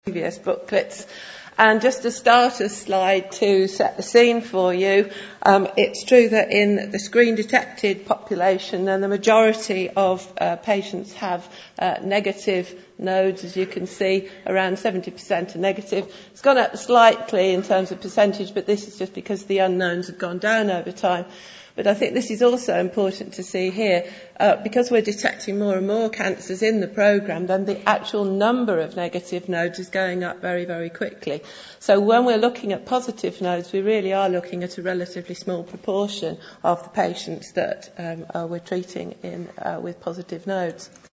previous booklets. And just to start a slide to set the scene for you, it's true that in the screen-detected population, then the majority of patients have negative nodes, as you can see, around 70% are negative. It's gone up slightly in terms of percentage, but this is just because the unknowns have gone down over time. But I think this is also important to see here, because we're detecting more and more cancers in the programme, then the actual number of negative nodes is going up very, very quickly. So when we're looking at positive nodes, we really are looking at a relatively small proportion of the patients that we're treating with positive nodes.